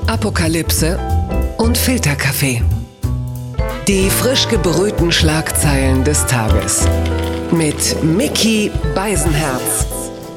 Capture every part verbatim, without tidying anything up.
Apokalypse und Filterkaffee. Die frisch gebrühten Schlagzeilen des Tages. Mit Micky Beisenherz.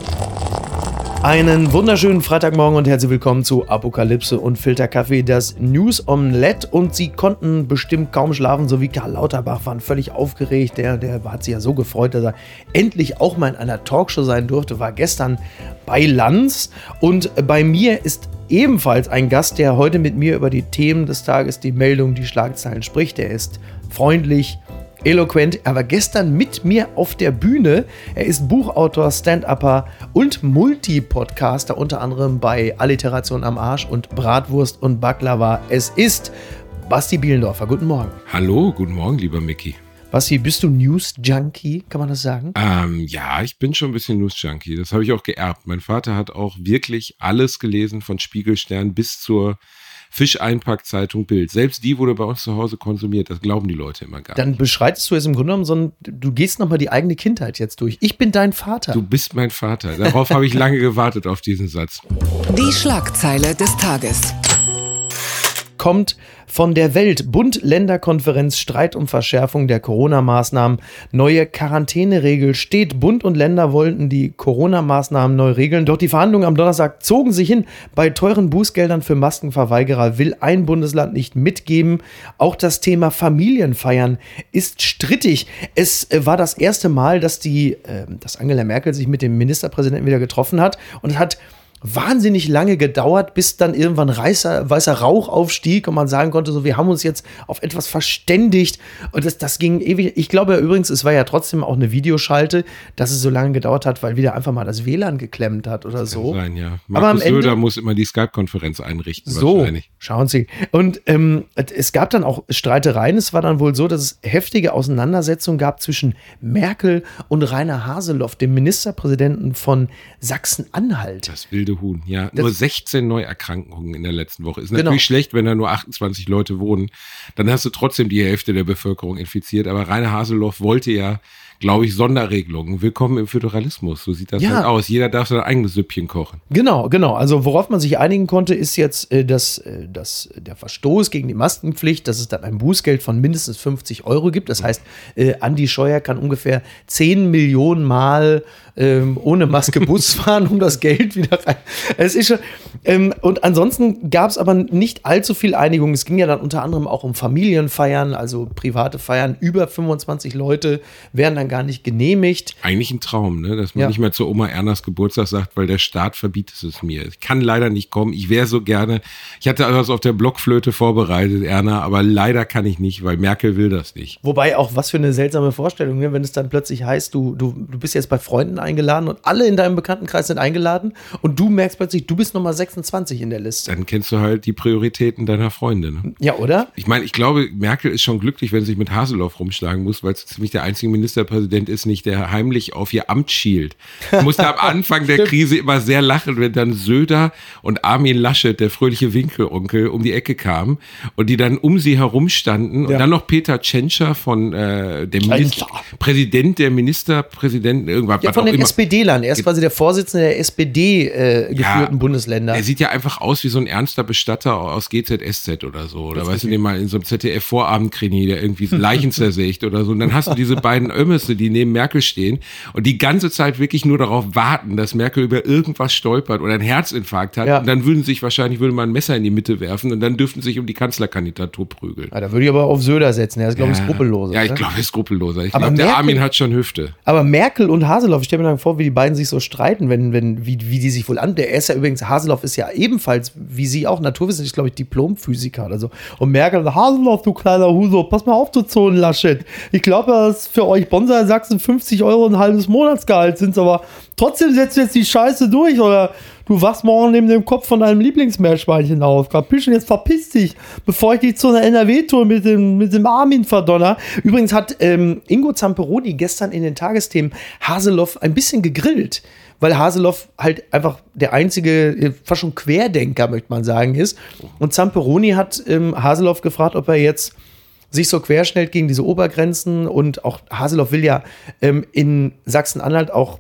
Einen wunderschönen Freitagmorgen und herzlich willkommen zu Apokalypse und Filterkaffee, das News Omelette. Und Sie konnten bestimmt kaum schlafen, so wie Karl Lauterbach, waren völlig aufgeregt. Der, der hat sich ja so gefreut, dass er endlich auch mal in einer Talkshow sein durfte, war gestern bei Lanz. Und bei mir ist ebenfalls ein Gast, der heute mit mir über die Themen des Tages, die Meldungen, die Schlagzeilen spricht. Er ist freundlich, eloquent. Er war gestern mit mir auf der Bühne. Er ist Buchautor, Stand-Upper und Multi-Podcaster, unter anderem bei Alliteration am Arsch und Bratwurst und Baklava. Es ist Basti Bielendorfer. Guten Morgen. Hallo, guten Morgen, lieber Micky. Basti, bist du News-Junkie? Kann man das sagen? Ähm, ja, ich bin schon ein bisschen News-Junkie. Das habe ich auch geerbt. Mein Vater hat auch wirklich alles gelesen, von Spiegelstern bis zur Fischeinpackzeitung Bild. Selbst die wurde bei uns zu Hause konsumiert. Das glauben die Leute immer gar nicht. Dann beschreitest du jetzt im Grunde genommen, sondern du gehst nochmal die eigene Kindheit jetzt durch. Ich bin dein Vater. Du bist mein Vater. Darauf habe ich lange gewartet, auf diesen Satz. Die Schlagzeile des Tages. Kommt von der Welt. Bund-Länder-Konferenz Streit um Verschärfung der Corona-Maßnahmen. Neue Quarantäneregel steht. Bund und Länder wollten die Corona-Maßnahmen neu regeln. Doch die Verhandlungen am Donnerstag zogen sich hin. Bei teuren Bußgeldern für Maskenverweigerer will ein Bundesland nicht mitgeben. Auch das Thema Familienfeiern ist strittig. Es war das erste Mal, dass, die, äh, dass Angela Merkel sich mit dem Ministerpräsidenten wieder getroffen hat. Und es hat wahnsinnig lange gedauert, bis dann irgendwann weißer, weißer Rauch aufstieg und man sagen konnte, so, wir haben uns jetzt auf etwas verständigt und das, das ging ewig. Ich glaube ja übrigens, es war ja trotzdem auch eine Videoschalte, dass es so lange gedauert hat, weil wieder einfach mal das W L A N geklemmt hat oder das so. Kann sein, ja. Markus Aber am Ende Söder muss immer die Skype-Konferenz einrichten. So, wahrscheinlich. Schauen Sie. Und ähm, es gab dann auch Streitereien. Es war dann wohl so, dass es heftige Auseinandersetzungen gab zwischen Merkel und Rainer Haseloff, dem Ministerpräsidenten von Sachsen-Anhalt. Das wilde Huhn, ja. Das nur sechzehn Neuerkrankungen in der letzten Woche. Ist Genau. natürlich schlecht, wenn da nur achtundzwanzig Leute wohnen. Dann hast du trotzdem die Hälfte der Bevölkerung infiziert. Aber Rainer Haseloff wollte ja, glaube ich, Sonderregelungen. Willkommen im Föderalismus. So sieht das Ja. halt aus. Jeder darf sein eigenes Süppchen kochen. Genau, genau. Also worauf man sich einigen konnte, ist jetzt, äh, dass, äh, dass der Verstoß gegen die Maskenpflicht, dass es dann ein Bußgeld von mindestens fünfzig Euro gibt. Das heißt, äh, Andi Scheuer kann ungefähr zehn Millionen Mal ähm, ohne Maske Bus fahren, um das Geld wieder rein. Es ist schon, ähm, und ansonsten gab es aber nicht allzu viel Einigung. Es ging ja dann unter anderem auch um Familienfeiern, also private Feiern. Über fünfundzwanzig Leute werden dann gar nicht genehmigt. Eigentlich ein Traum, ne? Dass man Ja. nicht mehr zur Oma Ernas Geburtstag sagt, weil der Staat verbietet es mir. Ich kann leider nicht kommen. Ich wäre so gerne. Ich hatte alles auf der Blockflöte vorbereitet, Erna, aber leider kann ich nicht, weil Merkel will das nicht. Wobei auch, was für eine seltsame Vorstellung, ne? Wenn es dann plötzlich heißt, du, du, du bist jetzt bei Freunden eingeladen und alle in deinem Bekanntenkreis sind eingeladen und du merkst plötzlich, du bist Nummer sechsundzwanzig in der Liste. Dann kennst du halt die Prioritäten deiner Freunde. Ne? Ja, oder? Ich meine, ich glaube, Merkel ist schon glücklich, wenn sie sich mit Haseloff rumschlagen muss, weil es ziemlich der einzige Ministerpräsident ist, nicht der heimlich auf ihr Amt schielt. Ich musste am Anfang der Krise immer sehr lachen, wenn dann Söder und Armin Laschet, der fröhliche Winkelonkel, um die Ecke kamen und die dann um sie herum standen. Und Ja. dann noch Peter Tschentscher von äh, dem Minister, Präsident der Ministerpräsidenten, irgendwas. Ja, was von auch den immer. S P D-Lern. Er ist quasi der Vorsitzende der S P D-geführten Ja, Bundesländer. Er sieht ja einfach aus wie so ein ernster Bestatter aus G Z S Z oder so. Oder weißt du, den mal in so einem Z D F-Vorabendkrimi, der irgendwie Leichen zersägt oder so. Und dann hast du diese beiden Ömmesse, die neben Merkel stehen und die ganze Zeit wirklich nur darauf warten, dass Merkel über irgendwas stolpert oder einen Herzinfarkt hat. Ja. Und dann würden sich wahrscheinlich, würde man ein Messer in die Mitte werfen und dann dürften sich um die Kanzlerkandidatur prügeln. Ja, da würde ich aber auf Söder setzen. Er ist, glaube ich, skrupelloser. Ja, ich ne? glaube, er ist skrupelloser. Ich Aber glaube, der Merkel- Armin hat schon Hüfte. Aber Merkel und Haseloff, ich stelle mir dann vor, wie die beiden sich so streiten, wenn, wenn, wie, wie die sich wohl an. Der ist ja übrigens, Haseloff ist ja ebenfalls, wie sie auch, Naturwissenschaftler, glaube ich, Diplomphysiker oder so. Und Merkel, Haseloff, du kleiner Huso, pass mal auf, du Zonenlaschet. Ich glaube, dass für euch Bonsai Sachsen fünfzig Euro ein halbes Monatsgehalt sind, aber trotzdem setzt du jetzt die Scheiße durch, oder du wachst morgen neben dem Kopf von deinem Lieblingsmeerschweinchen auf. Kapisch, und jetzt verpiss dich, bevor ich dich zu einer N R W-Tour mit dem, mit dem Armin verdonner. Übrigens hat ähm, Ingo Zamperoni gestern in den Tagesthemen Haseloff ein bisschen gegrillt, weil Haseloff halt einfach der einzige, fast schon Querdenker, möchte man sagen, ist. Und Zamperoni hat ähm, Haseloff gefragt, ob er jetzt sich so querstellt gegen diese Obergrenzen, und auch Haseloff will ja ähm, in Sachsen-Anhalt auch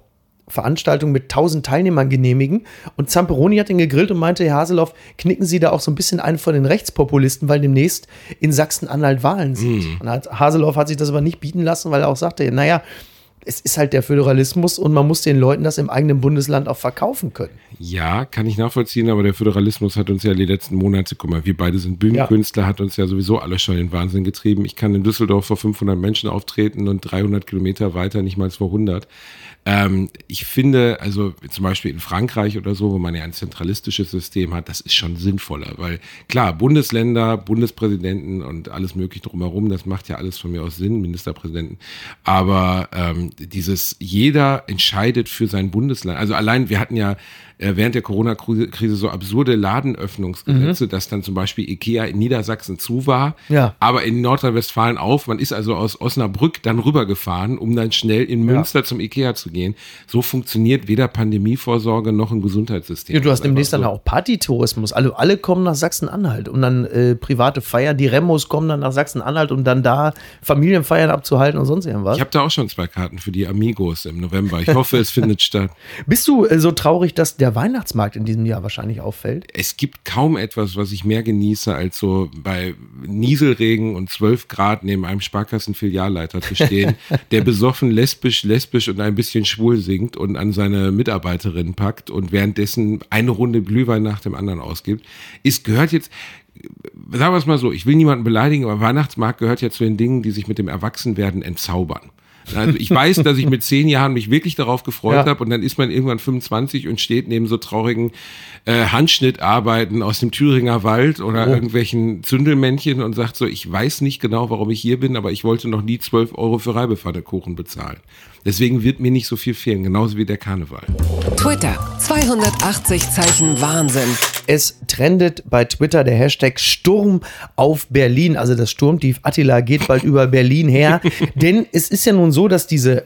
Veranstaltung mit tausend Teilnehmern genehmigen. Und Zamperoni hat ihn gegrillt und meinte, Herr Haseloff, knicken Sie da auch so ein bisschen einen von den Rechtspopulisten, weil demnächst in Sachsen-Anhalt Wahlen sind. Mm. Und hat, Haseloff hat sich das aber nicht bieten lassen, weil er auch sagte, naja, es ist halt der Föderalismus und man muss den Leuten das im eigenen Bundesland auch verkaufen können. Ja, kann ich nachvollziehen, aber der Föderalismus hat uns ja die letzten Monate, guck mal, wir beide sind Bühnenkünstler, ja. hat uns ja sowieso alle schon in den Wahnsinn getrieben. Ich kann in Düsseldorf vor fünfhundert Menschen auftreten und dreihundert Kilometer weiter nicht mal vor hundert. Ähm, ich finde, also zum Beispiel in Frankreich oder so, wo man ja ein zentralistisches System hat, das ist schon sinnvoller, weil klar, Bundesländer, Bundespräsidenten und alles mögliche drumherum, das macht ja alles von mir aus Sinn, Ministerpräsidenten, aber ähm, dieses, jeder entscheidet für sein Bundesland, also allein, wir hatten ja während der Corona-Krise so absurde Ladenöffnungsgesetze, mhm. dass dann zum Beispiel Ikea in Niedersachsen zu war, ja. aber in Nordrhein-Westfalen auf. Man ist also aus Osnabrück dann rübergefahren, um dann schnell in Münster ja. zum Ikea zu gehen. So funktioniert weder Pandemievorsorge noch ein Gesundheitssystem. Ja, du hast demnächst so. Dann auch Partytourismus. Alle, alle kommen nach Sachsen-Anhalt, um dann äh, private Feiern. Die Remos kommen dann nach Sachsen-Anhalt, um dann da Familienfeiern abzuhalten und sonst irgendwas. Ich habe da auch schon zwei Karten für die Amigos im November. Ich hoffe, es findet statt. Bist du äh, so traurig, dass der Der Weihnachtsmarkt in diesem Jahr wahrscheinlich auffällt? Es gibt kaum etwas, was ich mehr genieße, als so bei Nieselregen und zwölf Grad neben einem Sparkassenfilialleiter zu stehen, der besoffen lesbisch, lesbisch und ein bisschen schwul singt und an seine Mitarbeiterin packt und währenddessen eine Runde Glühwein nach dem anderen ausgibt. Es gehört jetzt, sagen wir es mal so, ich will niemanden beleidigen, aber Weihnachtsmarkt gehört ja zu den Dingen, die sich mit dem Erwachsenwerden entzaubern. Also ich weiß, dass ich mit zehn Jahren mich wirklich darauf gefreut ja. habe und dann ist man irgendwann fünfundzwanzig und steht neben so traurigen äh, Handschnittarbeiten aus dem Thüringer Wald oder oh. irgendwelchen Zündelmännchen und sagt so, ich weiß nicht genau, warum ich hier bin, aber ich wollte noch nie zwölf Euro für Reibepfannekuchen bezahlen. Deswegen wird mir nicht so viel fehlen, genauso wie der Karneval. Twitter, zweihundertachtzig Zeichen Wahnsinn. Es trendet bei Twitter der Hashtag Sturm auf Berlin. Also das Sturmtief Attila geht bald über Berlin her. Denn es ist ja nun so, dass diese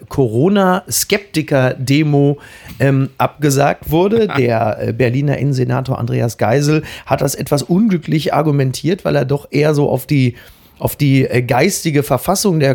Corona-Skeptiker-Demo ähm, abgesagt wurde. Der äh, Berliner Innensenator Andreas Geisel hat das etwas unglücklich argumentiert, weil er doch eher so auf die auf die äh, geistige Verfassung der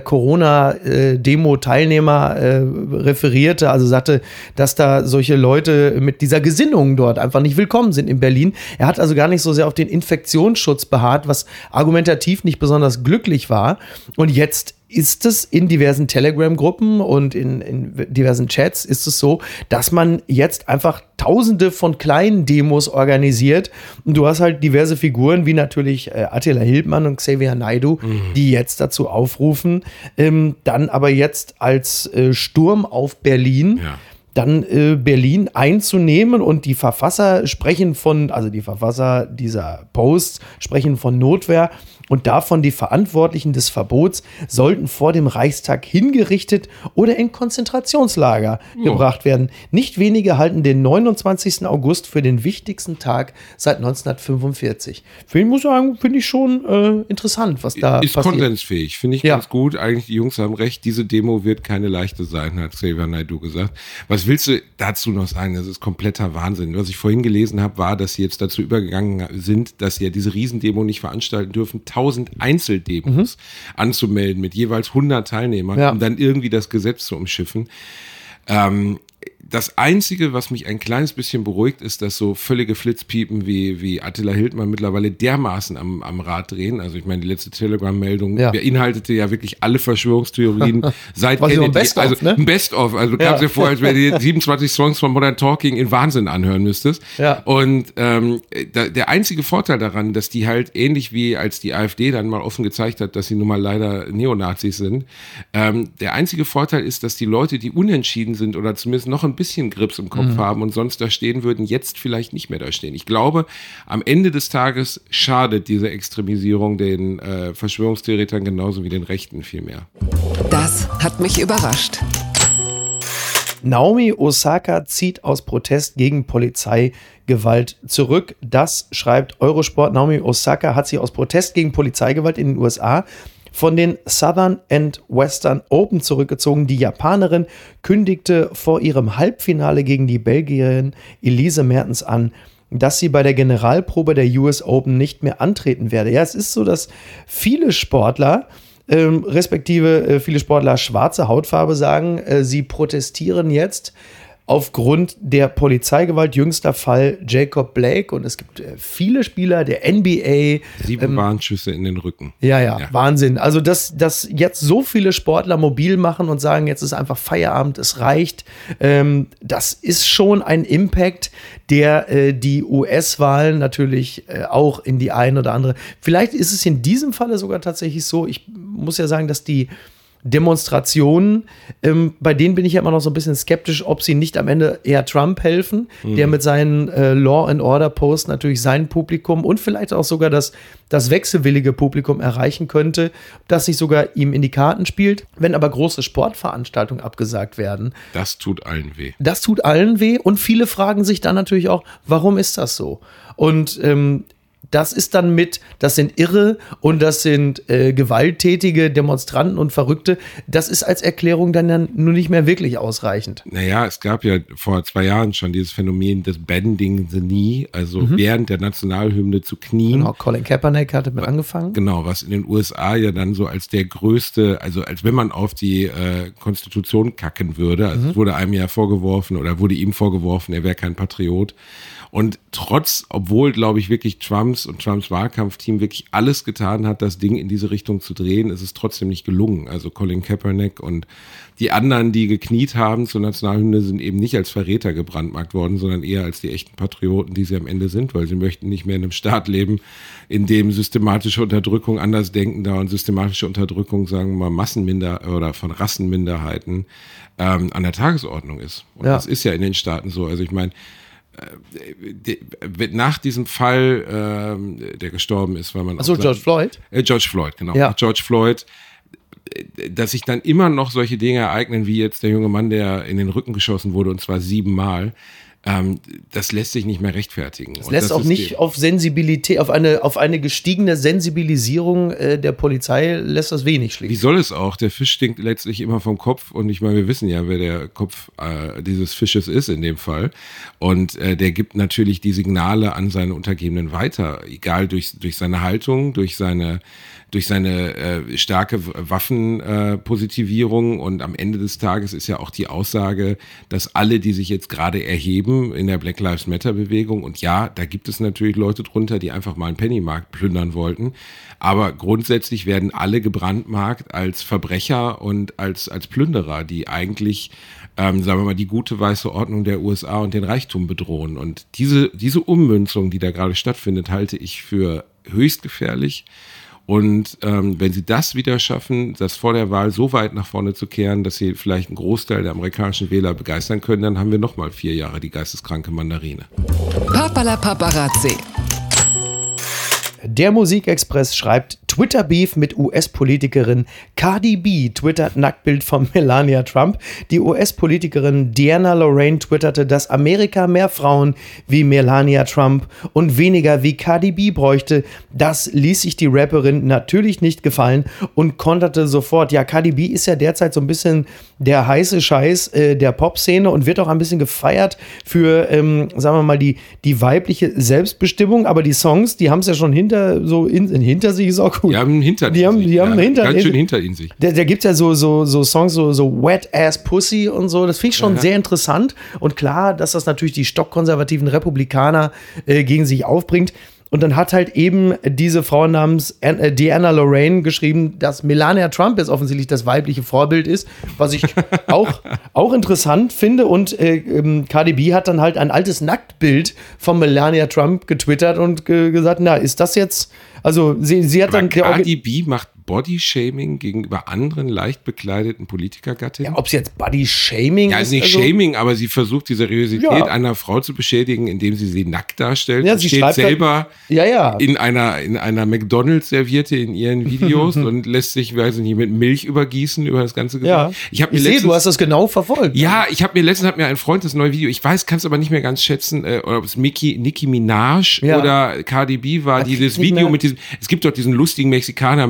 Corona-Demo-Teilnehmer äh, referierte, also sagte, dass da solche Leute mit dieser Gesinnung dort einfach nicht willkommen sind in Berlin. Er hat also gar nicht so sehr auf den Infektionsschutz beharrt, was argumentativ nicht besonders glücklich war. Und jetzt ist es in diversen Telegram-Gruppen und in, in diversen Chats ist es so, dass man jetzt einfach tausende von kleinen Demos organisiert und du hast halt diverse Figuren, wie natürlich äh, Attila Hildmann und Xavier Naidoo, mhm. die jetzt dazu aufrufen, ähm, dann aber jetzt als äh, Sturm auf Berlin ja. dann äh, Berlin einzunehmen und die Verfasser sprechen von, also die Verfasser dieser Posts sprechen von Notwehr und davon die Verantwortlichen des Verbots sollten vor dem Reichstag hingerichtet oder in Konzentrationslager oh. gebracht werden. Nicht wenige halten den neunundzwanzigsten August für den wichtigsten Tag seit neunzehnhundertfünfundvierzig. Für ihn muss ich sagen, finde ich schon äh, interessant, was da ist passiert. Ist konsensfähig, finde ich ja. ganz gut. Eigentlich, die Jungs haben recht, diese Demo wird keine leichte sein, hat Xavier Naidoo gesagt. Was willst du dazu noch sagen? Das ist kompletter Wahnsinn. Was ich vorhin gelesen habe, war, dass sie jetzt dazu übergegangen sind, dass sie ja diese Riesendemo nicht veranstalten dürfen, tausend Einzeldemos mhm. anzumelden mit jeweils hundert Teilnehmern, ja. um dann irgendwie das Gesetz zu umschiffen. Ähm, das Einzige, was mich ein kleines bisschen beruhigt, ist, dass so völlige Flitzpiepen wie, wie Attila Hildmann mittlerweile dermaßen am, am Rad drehen. Also ich meine, die letzte Telegram-Meldung ja. beinhaltete ja wirklich alle Verschwörungstheorien seit Was Kennedy. Best also of, ne? ein Best-of. Also du kamst ja. dir vor, als wenn du dir siebenundzwanzig Songs von Modern Talking in Wahnsinn anhören müsstest. Ja. Und ähm, da, der einzige Vorteil daran, dass die halt ähnlich wie als die AfD dann mal offen gezeigt hat, dass sie nun mal leider Neonazis sind, ähm, der einzige Vorteil ist, dass die Leute, die unentschieden sind oder zumindest noch ein bisschen Grips im Kopf mhm. haben und sonst da stehen würden, jetzt vielleicht nicht mehr da stehen. Ich glaube, am Ende des Tages schadet diese Extremisierung den äh, Verschwörungstheoretern genauso wie den Rechten viel mehr. Das hat mich überrascht. Naomi Osaka zieht aus Protest gegen Polizeigewalt zurück. Das schreibt Eurosport. Naomi Osaka hat sich aus Protest gegen Polizeigewalt in den U S A von den Southern and Western Open zurückgezogen. Die Japanerin kündigte vor ihrem Halbfinale gegen die Belgierin Elise Mertens an, dass sie bei der Generalprobe der U S Open nicht mehr antreten werde. Ja, es ist so, dass viele Sportler, ähm, respektive äh, viele Sportler schwarze Hautfarbe sagen, äh, sie protestieren jetzt aufgrund der Polizeigewalt. Jüngster Fall Jacob Blake. Und es gibt äh, viele Spieler der N B A. Sieben ähm, Warnschüsse in den Rücken. Ja, ja, ja, Wahnsinn. Also, dass, dass jetzt so viele Sportler mobil machen und sagen, jetzt ist einfach Feierabend, es reicht. Ähm, das ist schon ein Impact, der äh, die U S-Wahlen natürlich äh, auch in die eine oder andere. Vielleicht ist es in diesem Falle sogar tatsächlich so. Ich muss ja sagen, dass die Demonstrationen, ähm, bei denen bin ich ja immer noch so ein bisschen skeptisch, ob sie nicht am Ende eher Trump helfen, mhm. der mit seinen äh, Law and Order Posts natürlich sein Publikum und vielleicht auch sogar das, das wechselwillige Publikum erreichen könnte, das sich sogar ihm in die Karten spielt. Wenn aber große Sportveranstaltungen abgesagt werden. Das tut allen weh. Das tut allen weh und viele fragen sich dann natürlich auch, warum ist das so? Und ähm, das ist dann mit, das sind Irre und das sind äh, gewalttätige Demonstranten und Verrückte. Das ist als Erklärung dann, dann nur nicht mehr wirklich ausreichend. Naja, es gab ja vor zwei Jahren schon dieses Phänomen des Bending the Knee, also mhm. während der Nationalhymne zu knien. Genau, Colin Kaepernick hatte mit angefangen. Genau, was in den U S A ja dann so als der größte, also als wenn man auf die äh, Konstitution kacken würde. Also mhm. es wurde einem ja vorgeworfen oder wurde ihm vorgeworfen, er wäre kein Patriot. Und trotz, obwohl, glaube ich, wirklich Trumps und Trumps Wahlkampfteam wirklich alles getan hat, das Ding in diese Richtung zu drehen, ist es trotzdem nicht gelungen. Also Colin Kaepernick und die anderen, die gekniet haben zur Nationalhymne, sind eben nicht als Verräter gebrandmarkt worden, sondern eher als die echten Patrioten, die sie am Ende sind, weil sie möchten nicht mehr in einem Staat leben, in dem systematische Unterdrückung Andersdenkender und systematische Unterdrückung, sagen wir mal, Massenminder oder von Rassenminderheiten ähm, an der Tagesordnung ist. Und ja. das ist ja in den Staaten so. Also ich meine, nach diesem Fall, ähm, der gestorben ist, weil man. Achso, George Floyd? Äh, George Floyd, genau. Ja. George Floyd, dass sich dann immer noch solche Dinge ereignen, wie jetzt der junge Mann, der in den Rücken geschossen wurde, und zwar siebenmal. Ähm, das lässt sich nicht mehr rechtfertigen. Es lässt auch nicht auf Sensibilität, auf eine, auf eine gestiegene Sensibilisierung äh, der Polizei lässt das wenig schließen. Wie soll es auch? Der Fisch stinkt letztlich immer vom Kopf und ich meine, wir wissen ja, wer der Kopf äh, dieses Fisches ist in dem Fall. Und äh, der gibt natürlich die Signale an seine Untergebenen weiter, egal durch, durch seine Haltung, durch seine durch seine äh, starke Waffenpositivierung äh, und am Ende des Tages ist ja auch die Aussage, dass alle, die sich jetzt gerade erheben in der Black Lives Matter Bewegung, und ja, da gibt es natürlich Leute drunter, die einfach mal einen Pennymarkt plündern wollten, aber grundsätzlich werden alle gebrandmarkt als Verbrecher und als, als Plünderer, die eigentlich, ähm, sagen wir mal, die gute weiße Ordnung der U S A und den Reichtum bedrohen. Und diese, diese Ummünzung, die da gerade stattfindet, halte ich für höchst gefährlich. Und ähm, wenn sie das wieder schaffen, das vor der Wahl so weit nach vorne zu kehren, dass sie vielleicht einen Großteil der amerikanischen Wähler begeistern können, dann haben wir nochmal vier Jahre die geisteskranke Mandarine. Papala Paparazzi. Der Musikexpress schreibt, Twitter-Beef mit U S-Politikerin Cardi B twittert Nacktbild von Melania Trump. Die U S-Politikerin Diana Lorraine twitterte, dass Amerika mehr Frauen wie Melania Trump und weniger wie Cardi B bräuchte. Das ließ sich die Rapperin natürlich nicht gefallen und konterte sofort. Ja, Cardi B ist ja derzeit so ein bisschen der heiße Scheiß äh, der Pop-Szene und wird auch ein bisschen gefeiert für, ähm, sagen wir mal, die, die weibliche Selbstbestimmung. Aber die Songs, die haben es ja schon hinter, so in, in, hinter sich, ist auch gut. Die haben hinter die haben, die sich, haben ja, hinter, ganz schön hinter ihnen sich. Da, da gibt es ja so, so, so Songs, so, so Wet Ass Pussy und so. Das finde ich schon ja. sehr interessant. Und klar, dass das natürlich die stockkonservativen Republikaner äh, gegen sich aufbringt. Und dann hat halt eben diese Frau namens äh, Diana Lorraine geschrieben, dass Melania Trump jetzt offensichtlich das weibliche Vorbild ist, was ich auch, auch interessant finde. Und äh, ähm, Cardi B hat dann halt ein altes Nacktbild von Melania Trump getwittert und ge- gesagt, na, ist das jetzt, also sie, sie hat Aber dann... Cardi B macht Bodyshaming gegenüber anderen leicht bekleideten Politikergattinnen? Ja, ob es jetzt Bodyshaming ja, ist? Ja, nicht also, Shaming, aber sie versucht die Seriosität ja. einer Frau zu beschädigen, indem sie sie nackt darstellt. Ja, sie sie steht selber halt, ja, ja. in einer, in einer McDonalds-Serviette in ihren Videos und lässt sich, weiß ich nicht, mit Milch übergießen über das ganze Gesicht. Ja. Ich, hab mir ich letztens, sehe, du hast das genau verfolgt. Ja, ich habe mir letztens, hat mir ein Freund das neue Video, ich weiß, kann es aber nicht mehr ganz schätzen, äh, ob es Nicki, Nicki Minaj ja. oder Cardi B war, das dieses Video mit diesem, es gibt doch diesen lustigen Mexikaner mit den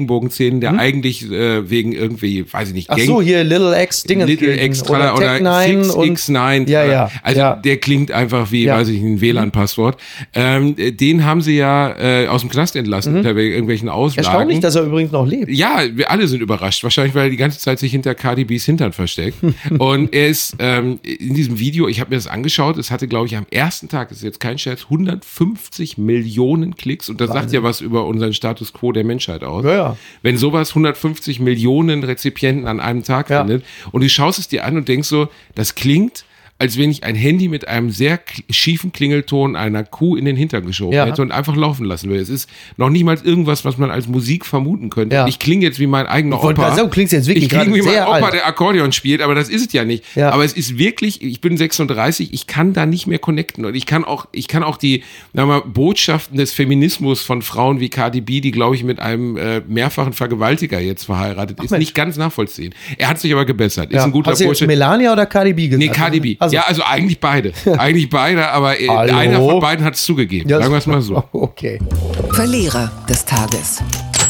Regenbogen-Szenen, der hm? eigentlich äh, wegen irgendwie, weiß ich nicht, Ach Gang- so, hier Little X Dinge Little X oder, oder six X neun. Ja, ja. Also ja. der klingt einfach wie, ja. weiß ich, ein W L A N-Passwort. Ähm, den haben sie ja äh, aus dem Knast entlassen, mhm. unter irgendwelchen Auslagen. Erstaunlich, dass er übrigens noch lebt. Ja, wir alle sind überrascht. Wahrscheinlich, weil er die ganze Zeit sich hinter Cardi B's Hintern versteckt. Und er ist ähm, in diesem Video, ich habe mir das angeschaut, es hatte, glaube ich, am ersten Tag, das ist jetzt kein Scherz, hundertfünfzig Millionen Klicks. Und das Wahnsinn. Sagt ja was über unseren Status quo der Menschheit aus. Ja, ja. Wenn sowas hundertfünfzig Millionen Rezipienten an einem Tag ja. findet und du schaust es dir an und denkst so, das klingt, als wenn ich ein Handy mit einem sehr schiefen Klingelton einer Kuh in den Hintern geschoben ja. hätte und einfach laufen lassen würde. Es ist noch nicht mal irgendwas, was man als Musik vermuten könnte. Ja. Ich klinge jetzt wie mein eigener ich Opa. Sagen, klingst jetzt wirklich ich klinge wie mein Opa, alt. Der Akkordeon spielt, aber das ist es ja nicht. Ja. Aber es ist wirklich, ich bin sechsunddreißig, ich kann da nicht mehr connecten und ich kann auch, ich kann auch die sagen wir mal, Botschaften des Feminismus von Frauen wie Cardi B, die glaube ich mit einem äh, mehrfachen Vergewaltiger jetzt verheiratet Ach, ist, Mensch. nicht ganz nachvollziehen. Er hat sich aber gebessert. Ja. Ist ein guter Hast du jetzt Melania oder Cardi B gesagt? Nee, Cardi B. Also. Ja, also eigentlich beide. Eigentlich beide, aber äh, einer von beiden hat es zugegeben. Ja, sagen wir es mal so. Okay. Verlierer des Tages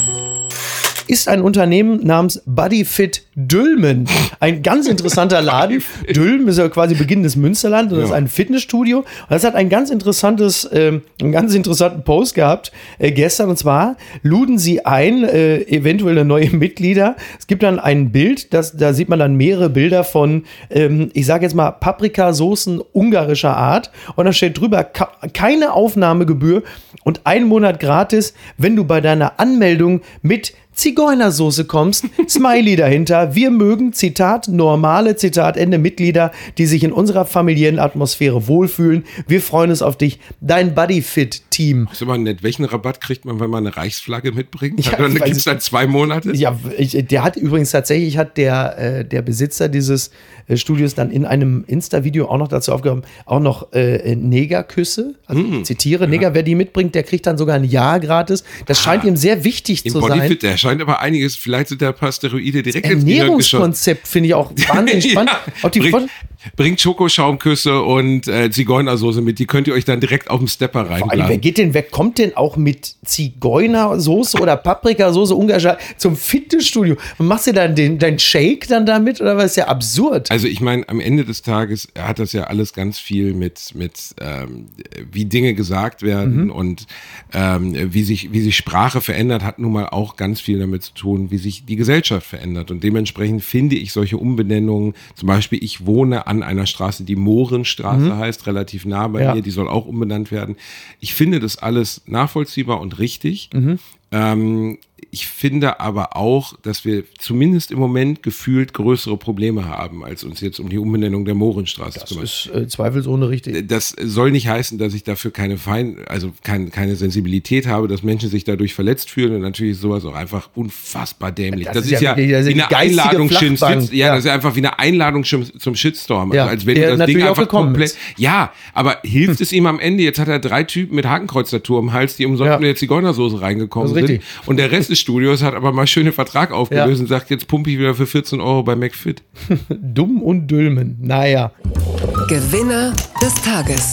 ist ein Unternehmen namens Bodyfit Dülmen. Ein ganz interessanter Laden. Dülmen ist ja quasi Beginn des Münsterland und das ja. ist ein Fitnessstudio. Und das hat ein ganz interessantes, ähm, einen ganz interessanten Post gehabt äh, gestern. Und zwar luden sie ein, äh, eventuelle neue Mitglieder. Es gibt dann ein Bild, das, da sieht man dann mehrere Bilder von, ähm, ich sage jetzt mal, Paprikasoßen ungarischer Art. Und da steht drüber, ka- keine Aufnahmegebühr und ein Monat gratis, wenn du bei deiner Anmeldung mit Zigeunersoße kommst, Smiley dahinter. Wir mögen, Zitat, normale, Zitat, Ende, Mitglieder, die sich in unserer familiären Atmosphäre wohlfühlen. Wir freuen uns auf dich. Dein Bodyfit-Team. Ist immer nett. Welchen Rabatt kriegt man, wenn man eine Reichsflagge mitbringt? Ja, dann gibt es dann zwei Monate? Ja, ich, der hat übrigens tatsächlich, hat der, äh, der Besitzer dieses äh, Studios dann in einem Insta-Video auch noch dazu aufgehoben, auch noch äh, Negerküsse. Also mm, ich zitiere, ja. Neger, wer die mitbringt, der kriegt dann sogar ein Jahr gratis. Das ah, scheint ihm sehr wichtig zu Bodyfit, sein. Der scheint aber einiges, vielleicht sind da ein paar Steroide direkt das ins Ernährungskonzept finde ich auch wahnsinnig spannend. Ja, auch die bringt, bringt Schokoschaumküsse und äh, Zigeunersoße mit, die könnt ihr euch dann direkt auf dem Stepper reinblasen. Wer geht denn, wer kommt denn auch mit Zigeunersoße oder Paprikasoße ungarischer zum Fitnessstudio? Und machst du dann den, dein Shake dann damit oder was? Ist ja absurd. Also ich meine, am Ende des Tages hat das ja alles ganz viel mit, mit ähm, wie Dinge gesagt werden mhm. und ähm, wie sich, wie sich Sprache verändert, hat nun mal auch ganz viel damit zu tun, wie sich die Gesellschaft verändert. Und dementsprechend finde ich solche Umbenennungen, zum Beispiel ich wohne an einer Straße, die Mohrenstraße mhm. heißt, relativ nah bei ja. mir, die soll auch umbenannt werden. Ich finde das alles nachvollziehbar und richtig. Mhm. Ähm, ich finde aber auch, dass wir zumindest im Moment gefühlt größere Probleme haben, als uns jetzt um die Umbenennung der Mohrenstraße zu kümmern. Das ist äh, zweifelsohne richtig. Das soll nicht heißen, dass ich dafür keine Fein, also kein, keine Sensibilität habe, dass Menschen sich dadurch verletzt fühlen und natürlich ist sowas auch einfach unfassbar dämlich. Das, das ist, ist ja, ja wie eine Einladung, ja, ja, das ist einfach wie eine Einladung zum Shitstorm. Ja, also als wenn du das Ding einfach komplett. Ist. Ja, aber hilft es ihm am Ende? Jetzt hat er drei Typen mit Hakenkreuz-Tattoo am Hals, die umsonst ja. mit der Zigeunersoße reingekommen sind. Richtig. Und der Rest des Studios hat aber mal schön den Vertrag aufgelöst ja. und sagt, jetzt pumpe ich wieder für vierzehn Euro bei McFit. Dumm und Dülmen. Naja. Gewinner des Tages.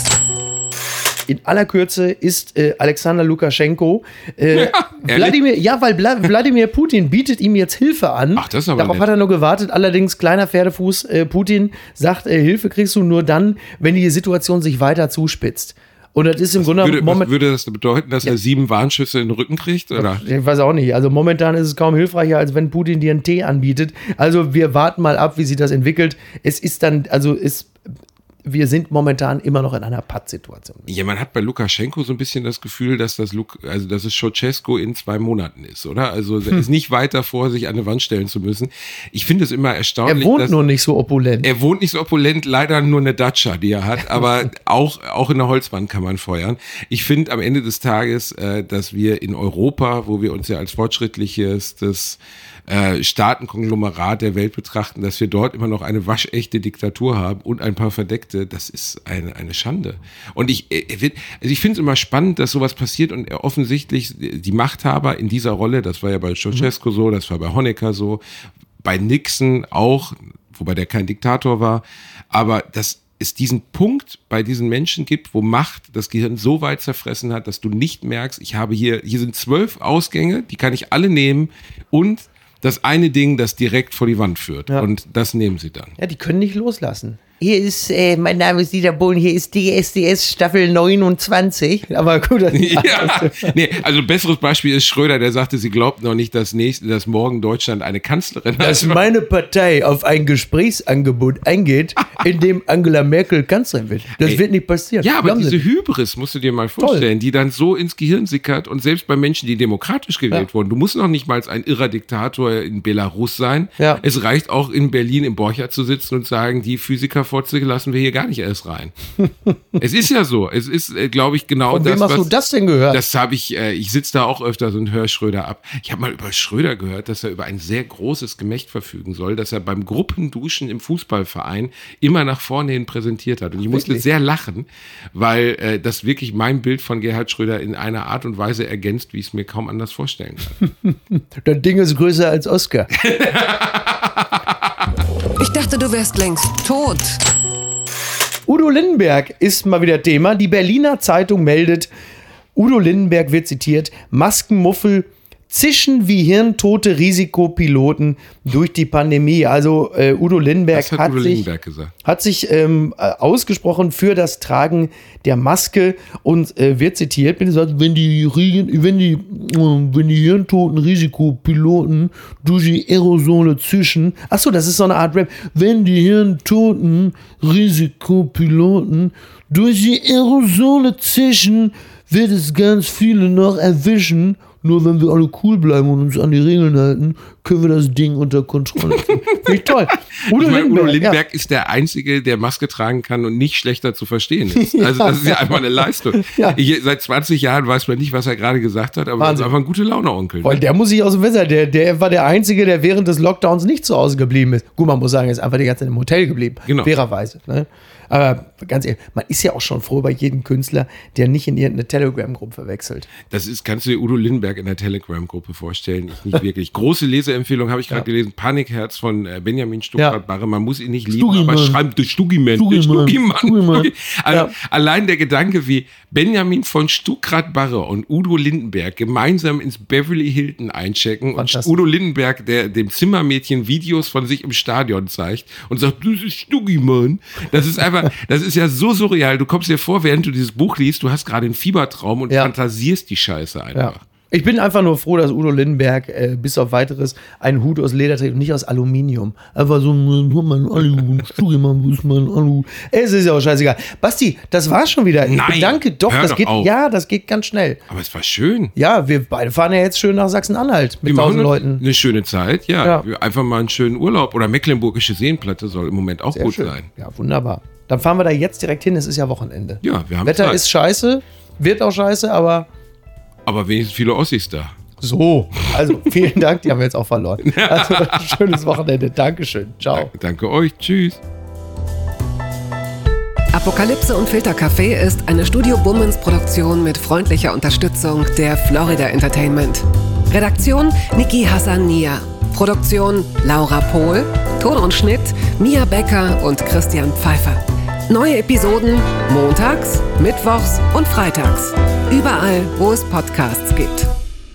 In aller Kürze ist äh, Alexander Lukaschenko. Äh, ja, Wladimir, ja, weil Bla- Wladimir Putin bietet ihm jetzt Hilfe an. Ach, das ist aber Darauf nett. Hat er nur gewartet. Allerdings, kleiner Pferdefuß, äh, Putin sagt, äh, Hilfe kriegst du nur dann, wenn die Situation sich weiter zuspitzt. Und das ist im Grunde würde, moment- würde das bedeuten, dass ja. er sieben Warnschüsse in den Rücken kriegt? Oder? Ich weiß auch nicht. Also momentan ist es kaum hilfreicher, als wenn Putin dir einen Tee anbietet. Also wir warten mal ab, wie sich das entwickelt. Es ist dann, also es wir sind momentan immer noch in einer Pattsituation. Ja, man hat bei Lukaschenko so ein bisschen das Gefühl, dass das Luk- also dass es Ceausescu in zwei Monaten ist, oder? Also er ist nicht weit davor, sich an eine Wand stellen zu müssen. Ich finde es immer erstaunlich. Er wohnt dass, nur nicht so opulent. Er wohnt nicht so opulent, leider nur eine Datscha, die er hat, aber auch, auch in der Holzwand kann man feuern. Ich finde am Ende des Tages, äh, dass wir in Europa, wo wir uns ja als fortschrittliches das äh, Staatenkonglomerat der Welt betrachten, dass wir dort immer noch eine waschechte Diktatur haben und ein paar Verdeckte, das ist eine, eine Schande. Und ich, also ich finde es immer spannend, dass sowas passiert und er offensichtlich die Machthaber in dieser Rolle, das war ja bei Ceausescu so, das war bei Honecker so, bei Nixon auch, wobei der kein Diktator war, aber das es diesen Punkt bei diesen Menschen gibt, wo Macht das Gehirn so weit zerfressen hat, dass du nicht merkst, ich habe hier, hier sind zwölf Ausgänge, die kann ich alle nehmen und das eine Ding, das direkt vor die Wand führt. Ja. Und das nehmen sie dann. Ja, die können nicht loslassen. Hier ist, äh, mein Name ist Dieter Bohlen, hier ist D S D S Staffel neunundzwanzig. Aber gut. Das ja, nee, also ein besseres Beispiel ist Schröder, der sagte, sie glaubt noch nicht, dass, nächste, dass morgen Deutschland eine Kanzlerin hat. Dass meine Partei auf ein Gesprächsangebot eingeht, in dem Angela Merkel Kanzlerin wird. Das Ey, wird nicht passieren. Ja, aber diese Hybris musst du dir mal vorstellen, Toll. die dann so ins Gehirn sickert und selbst bei Menschen, die demokratisch gewählt ja. wurden, du musst noch nicht mal ein irrer Diktator in Belarus sein. Ja. Es reicht auch in Berlin im Borchardt zu sitzen und sagen, die Physiker Fotze lassen wir hier gar nicht erst rein. Es ist ja so. Es ist, äh, glaube ich, genau Von das. Wem hast was, du das denn gehört? Das habe ich, äh, ich sitze da auch öfters und höre Schröder ab. Ich habe mal über Schröder gehört, dass er über ein sehr großes Gemächt verfügen soll, dass er beim Gruppenduschen im Fußballverein immer nach vorne hin präsentiert hat. Und ich musste wirklich? sehr lachen, weil äh, das wirklich mein Bild von Gerhard Schröder in einer Art und Weise ergänzt, wie ich es mir kaum anders vorstellen kann. Das Ding ist größer als Oscar. Ich dachte, du wärst längst tot. Udo Lindenberg ist mal wieder Thema. Die Berliner Zeitung meldet, Udo Lindenberg wird zitiert, Maskenmuffel zischen wie hirntote Risikopiloten durch die Pandemie. Also äh, Udo Lindenberg hat, hat Udo sich, Lindenberg gesagt. hat sich ähm, ausgesprochen für das Tragen der Maske und äh, wird zitiert, wenn die, wenn die, wenn die hirntoten Risikopiloten durch die Aerosole zischen, achso, das ist so eine Art Rap, wenn die hirntoten Risikopiloten durch die Aerosole zischen, wird es ganz viele noch erwischen. Nur wenn wir alle cool bleiben und uns an die Regeln halten, können wir das Ding unter Kontrolle kriegen. Finde ich toll. Udo ich meine, Lindenberg, Udo Lindenberg ja. ist der Einzige, der Maske tragen kann und nicht schlechter zu verstehen ist. Also das ist ja einfach eine Leistung. Ja. Ich, seit zwanzig Jahren weiß man nicht, was er gerade gesagt hat, aber Wahnsinn. Das ist einfach ein gute Laune-Onkel. Weil der muss sich aus dem Fenster, der, der war der Einzige, der während des Lockdowns nicht zu Hause geblieben ist. Gut, man muss sagen, er ist einfach die ganze Zeit im Hotel geblieben. Genau. Fairerweise. Ne? Aber ganz ehrlich, man ist ja auch schon froh bei jedem Künstler, der nicht in irgendeine Telegram-Gruppe wechselt. Das ist, kannst du dir Udo Lindenberg in der Telegram-Gruppe vorstellen? Ich nicht wirklich. Große Leseempfehlung habe ich gerade ja. gelesen. Panikherz von Benjamin Stuckrad-Barre. Ja. Man muss ihn nicht lieben, Stuggi aber schreibt der Stuggi-Man. Der Stuggi-Man. Stuggi also ja. Allein der Gedanke, wie Benjamin von Stuckrad-Barre und Udo Lindenberg gemeinsam ins Beverly Hilton einchecken und Udo Lindenberg, der dem Zimmermädchen Videos von sich im Stadion zeigt und sagt, das ist Stuggi-Man. Das ist einfach Das ist ja so surreal. Du kommst dir vor, während du dieses Buch liest, du hast gerade einen Fiebertraum und ja. fantasierst die Scheiße einfach. Ja. Ich bin einfach nur froh, dass Udo Lindenberg äh, bis auf weiteres einen Hut aus Leder trägt und nicht aus Aluminium. Einfach so ein Alu, Studium, ist mein Alu. Es ist ja auch scheißegal. Basti, das war schon wieder. Ich Nein, bedanke doch, hör das doch geht, auf. ja, das geht ganz schnell. Aber es war schön. Ja, wir beide fahren ja jetzt schön nach Sachsen-Anhalt mit tausend Leuten. Eine schöne Zeit, ja. ja. Einfach mal einen schönen Urlaub. Oder Mecklenburgische Seenplatte soll im Moment auch Sehr gut schön. sein. Ja, wunderbar. Dann fahren wir da jetzt direkt hin, es ist ja Wochenende. Ja, wir haben Wetter Zeit. ist scheiße, wird auch scheiße, aber... Aber wenigstens viele Ossis da. So, also vielen Dank, die haben wir jetzt auch verloren. Also schönes Wochenende, Dankeschön, ciao. Danke, danke euch, tschüss. Apokalypse und Filtercafé ist eine Studio Bummens Produktion mit freundlicher Unterstützung der Florida Entertainment. Redaktion Niki Hassania. Produktion Laura Pohl. Ton und Schnitt Mia Becker und Christian Pfeiffer. Neue Episoden montags, mittwochs und freitags. Überall, wo es Podcasts gibt.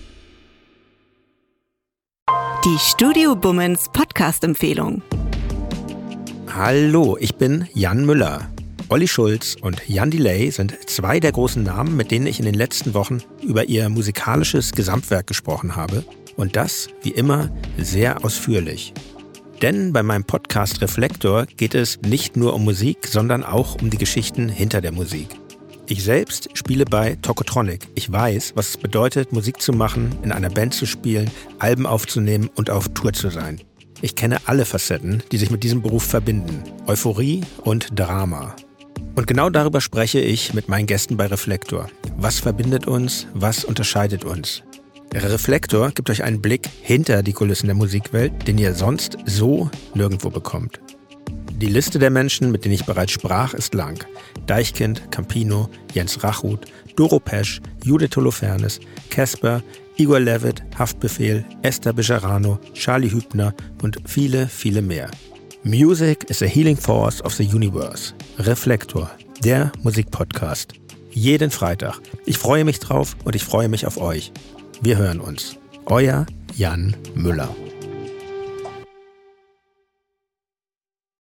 Die Studio Bummens Podcast-Empfehlung. Hallo, ich bin Jan Müller. Olli Schulz und Jan Delay sind zwei der großen Namen, mit denen ich in den letzten Wochen über ihr musikalisches Gesamtwerk gesprochen habe. Und das, wie immer, sehr ausführlich. Denn bei meinem Podcast Reflektor geht es nicht nur um Musik, sondern auch um die Geschichten hinter der Musik. Ich selbst spiele bei Tokotronic. Ich weiß, was es bedeutet, Musik zu machen, in einer Band zu spielen, Alben aufzunehmen und auf Tour zu sein. Ich kenne alle Facetten, die sich mit diesem Beruf verbinden. Euphorie und Drama. Und genau darüber spreche ich mit meinen Gästen bei Reflektor. Was verbindet uns? Was unterscheidet uns? Reflektor gibt euch einen Blick hinter die Kulissen der Musikwelt, den ihr sonst so nirgendwo bekommt. Die Liste der Menschen, mit denen ich bereits sprach, ist lang. Deichkind, Campino, Jens Rachut, Doro Pesch, Judith Holofernes, Casper, Igor Levit, Haftbefehl, Esther Bejarano, Charlie Hübner und viele, viele mehr. Music is a healing force of the universe. Reflektor, der Musikpodcast. Jeden Freitag. Ich freue mich drauf und ich freue mich auf euch. Wir hören uns. Euer Jan Müller.